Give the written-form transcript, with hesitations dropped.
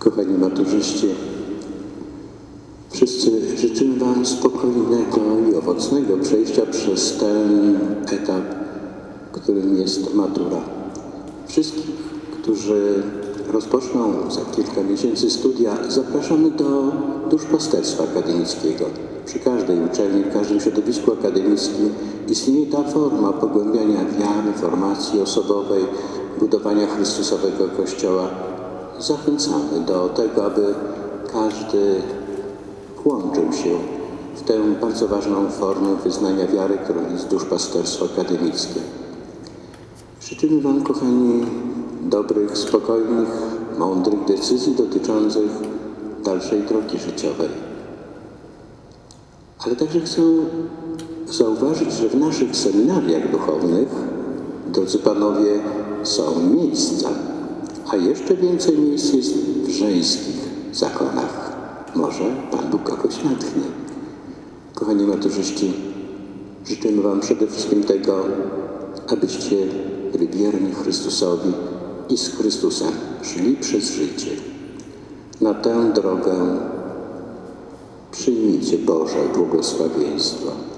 Kochani maturzyści, wszyscy życzymy Wam spokojnego i owocnego przejścia przez ten etap, którym jest matura. Wszystkich, którzy rozpoczną za kilka miesięcy studia, zapraszamy do duszpasterstwa akademickiego. Przy każdej uczelni, w każdym środowisku akademickim istnieje ta forma pogłębiania wiary, formacji osobowej, budowania Chrystusowego Kościoła. Zachęcamy do tego, aby każdy włączył się w tę bardzo ważną formę wyznania wiary, którą jest duszpasterstwo akademickie. Życzymy Wam, kochani, dobrych, spokojnych, mądrych decyzji dotyczących dalszej drogi życiowej. Ale także chcę zauważyć, że w naszych seminariach duchownych, drodzy panowie, są miejsca, a jeszcze więcej miejsc jest w żeńskich zakonach. Może Pan Bóg kogoś natchnie. Kochani maturzyści, życzymy Wam przede wszystkim tego, abyście byli wierni Chrystusowi i z Chrystusem szli przez życie. Na tę drogę przyjmijcie Boże błogosławieństwo.